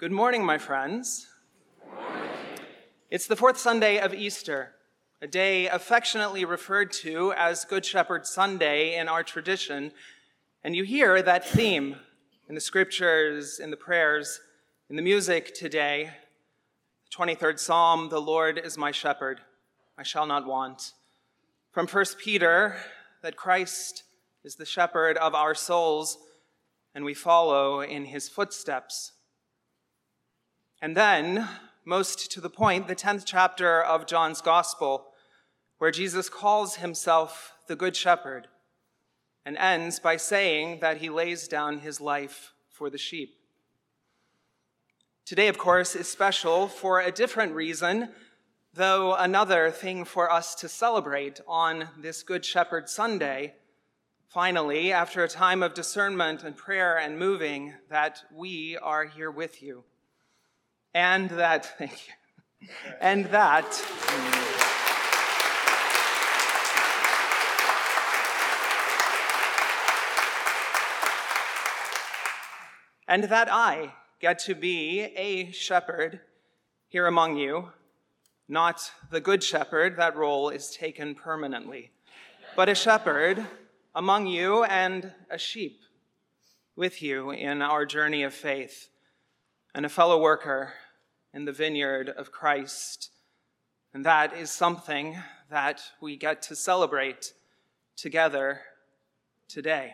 Good morning, my friends. It's the fourth Sunday of Easter, a day affectionately referred to as Good Shepherd Sunday in our tradition, and you hear that theme in the scriptures, in the prayers, in the music today. The 23rd Psalm, "The Lord is my shepherd, I shall not want." From 1 Peter, that Christ is the shepherd of our souls, and we follow in his footsteps. And then, most to the point, the 10th chapter of John's Gospel, where Jesus calls himself the Good Shepherd and ends by saying that he lays down his life for the sheep. Today, of course, is special for a different reason, though another thing for us to celebrate on this Good Shepherd Sunday. Finally, after a time of discernment and prayer and moving, that we are here with you. And that, thank you, and that I get to be a shepherd here among you, not the good shepherd, that role is taken permanently, but a shepherd among you and a sheep with you in our journey of faith, and a fellow worker in the vineyard of Christ. And that is something that we get to celebrate together today.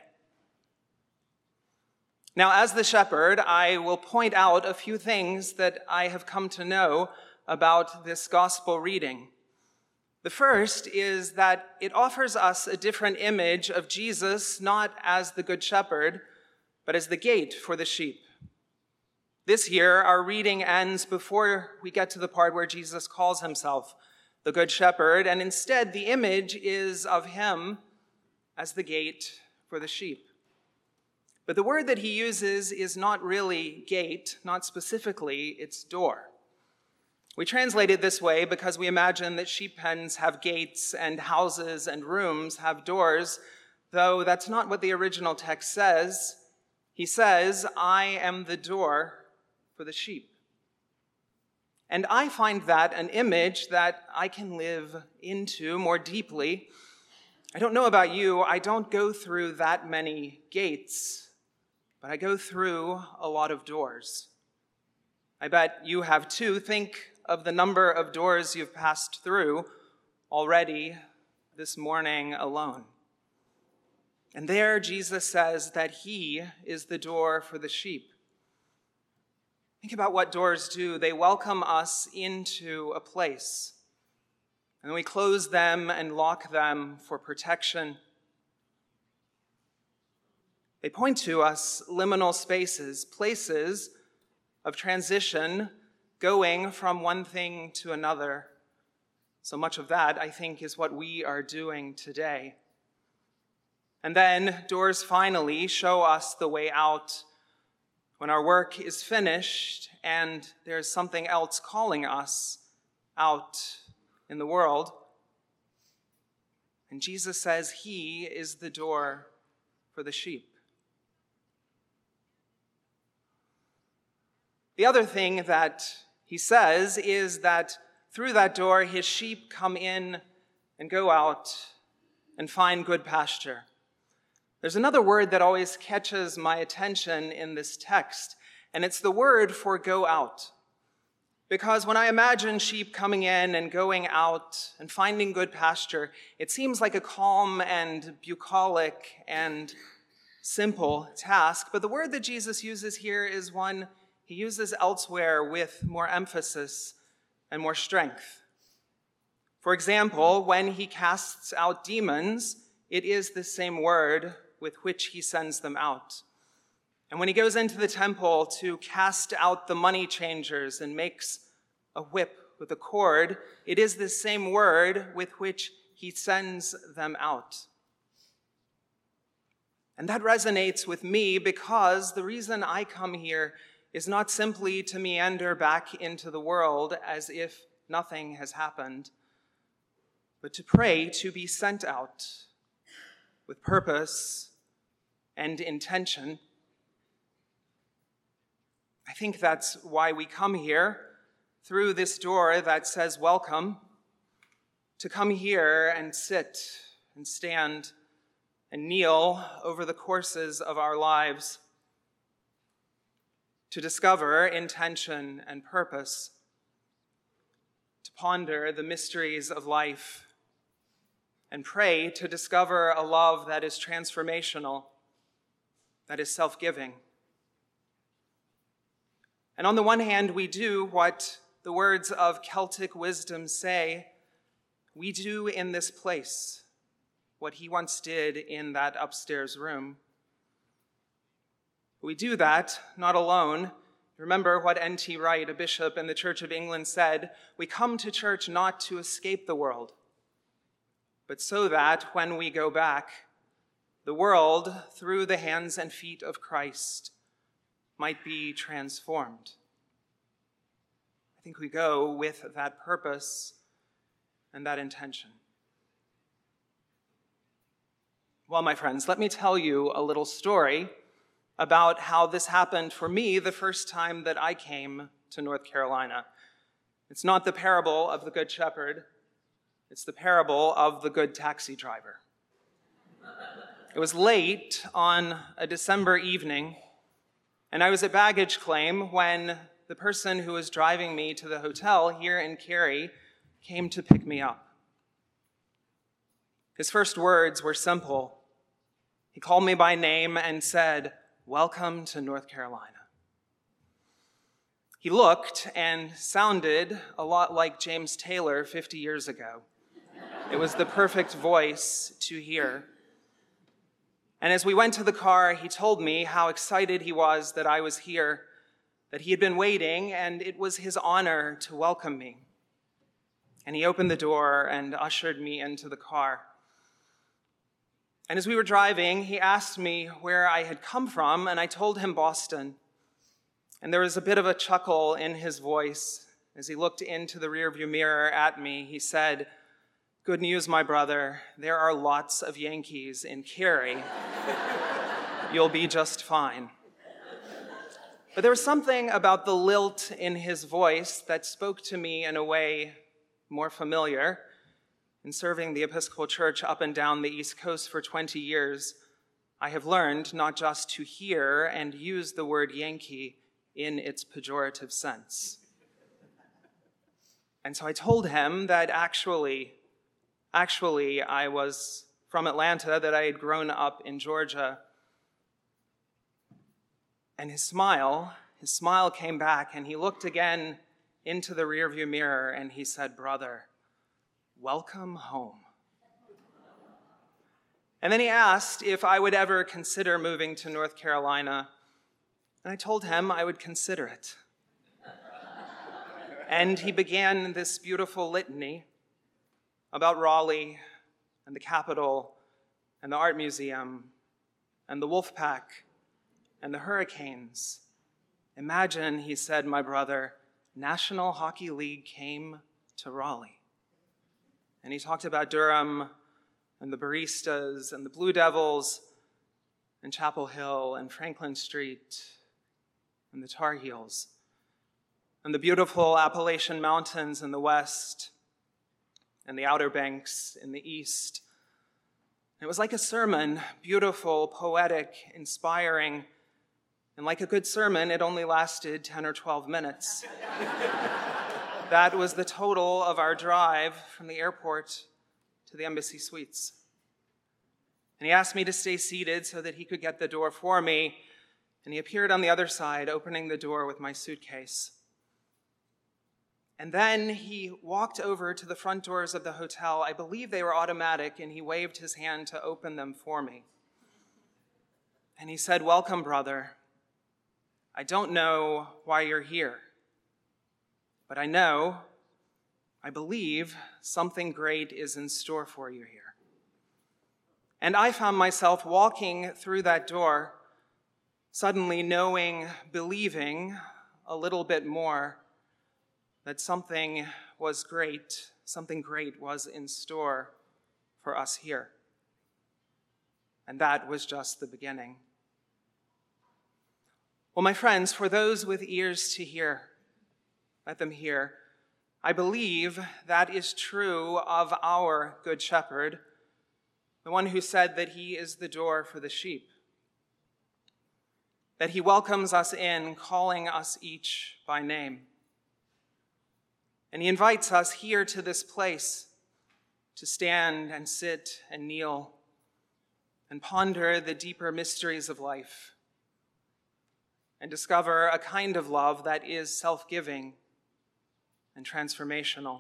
Now, as the shepherd, I will point out a few things that I have come to know about this gospel reading. The first is that it offers us a different image of Jesus, not as the good shepherd, but as the gate for the sheep. This year, our reading ends before we get to the part where Jesus calls himself the Good Shepherd, and instead the image is of him as the gate for the sheep. But the word that he uses is not really gate, not specifically, it's door. We translate it this way because we imagine that sheep pens have gates and houses and rooms have doors, though that's not what the original text says. He says, "I am the door for the sheep." And I find that an image that I can live into more deeply. I don't know about you, I don't go through that many gates, but I go through a lot of doors. I bet you have too. Think of the number of doors you've passed through already this morning alone. And there Jesus says that he is the door for the sheep. Think about what doors do. They welcome us into a place, and we close them and lock them for protection. They point to us liminal spaces, places of transition, going from one thing to another. So much of that, I think, is what we are doing today. And then doors finally show us the way out when our work is finished and there's something else calling us out in the world. And Jesus says he is the door for the sheep. The other thing that he says is that through that door, his sheep come in and go out and find good pasture. There's another word that always catches my attention in this text, and it's the word for go out. Because when I imagine sheep coming in and going out and finding good pasture, it seems like a calm and bucolic and simple task. But the word that Jesus uses here is one he uses elsewhere with more emphasis and more strength. For example, when he casts out demons, it is the same word with which he sends them out. And when he goes into the temple to cast out the money changers and makes a whip with a cord, it is the same word with which he sends them out. And that resonates with me because the reason I come here is not simply to meander back into the world as if nothing has happened, but to pray to be sent out with purpose and intention. I think that's why we come here through this door that says welcome, to come here and sit and stand and kneel over the courses of our lives, to discover intention and purpose, to ponder the mysteries of life, and pray to discover a love that is transformational, that is self-giving. And on the one hand, we do what the words of Celtic wisdom say, we do in this place what he once did in that upstairs room. We do that not alone. Remember what N.T. Wright, a bishop in the Church of England, said, we come to church not to escape the world, but so that when we go back, the world, through the hands and feet of Christ, might be transformed. I think we go with that purpose and that intention. Well, my friends, let me tell you a little story about how this happened for me the first time that I came to North Carolina. It's not the parable of the Good Shepherd, it's the parable of the good taxi driver. It was late on a December evening, and I was at baggage claim when the person who was driving me to the hotel here in Cary came to pick me up. His first words were simple. He called me by name and said, "Welcome to North Carolina." He looked and sounded a lot like James Taylor 50 years ago. It was the perfect voice to hear. And as we went to the car, he told me how excited he was that I was here, that he had been waiting, and it was his honor to welcome me. And he opened the door and ushered me into the car. And as we were driving, he asked me where I had come from, and I told him Boston. And there was a bit of a chuckle in his voice. As he looked into the rearview mirror at me, he said, "Good news, my brother. There are lots of Yankees in Cary. You'll be just fine." But there was something about the lilt in his voice that spoke to me in a way more familiar. In serving the Episcopal Church up and down the East Coast for 20 years, I have learned not just to hear and use the word Yankee in its pejorative sense. And so I told him that actually I was from Atlanta, that I had grown up in Georgia. And his smile came back, and he looked again into the rearview mirror, and he said, "Brother, welcome home." And then he asked if I would ever consider moving to North Carolina, and I told him I would consider it. And he began this beautiful litany about Raleigh and the Capitol and the Art Museum and the Wolfpack and the Hurricanes. Imagine, he said, my brother, National Hockey League came to Raleigh. And he talked about Durham and the Baristas and the Blue Devils and Chapel Hill and Franklin Street and the Tar Heels and the beautiful Appalachian Mountains in the west and the Outer Banks in the east. It was like a sermon, beautiful, poetic, inspiring, and like a good sermon, it only lasted 10 or 12 minutes. That was the total of our drive from the airport to the Embassy Suites. And he asked me to stay seated so that he could get the door for me, and he appeared on the other side, opening the door with my suitcase. And then he walked over to the front doors of the hotel. I believe they were automatic, and he waved his hand to open them for me. And he said, "Welcome, brother. I don't know why you're here, but I believe something great is in store for you here." And I found myself walking through that door, suddenly knowing, believing a little bit more that something great was in store for us here. And that was just the beginning. Well, my friends, for those with ears to hear, let them hear. I believe that is true of our Good Shepherd, the one who said that he is the door for the sheep, that he welcomes us in, calling us each by name. And he invites us here to this place to stand and sit and kneel and ponder the deeper mysteries of life and discover a kind of love that is self-giving and transformational.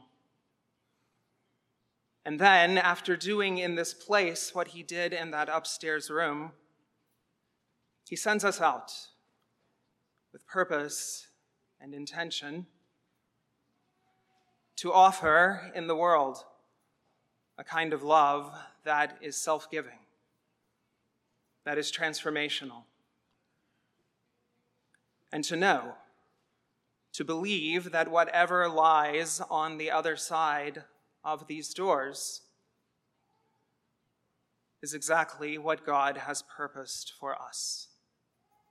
And then, after doing in this place what he did in that upstairs room, he sends us out with purpose and intention to offer in the world a kind of love that is self-giving, that is transformational. And to know, to believe that whatever lies on the other side of these doors is exactly what God has purposed for us,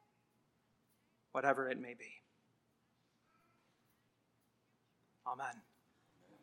whatever it may be. Amen.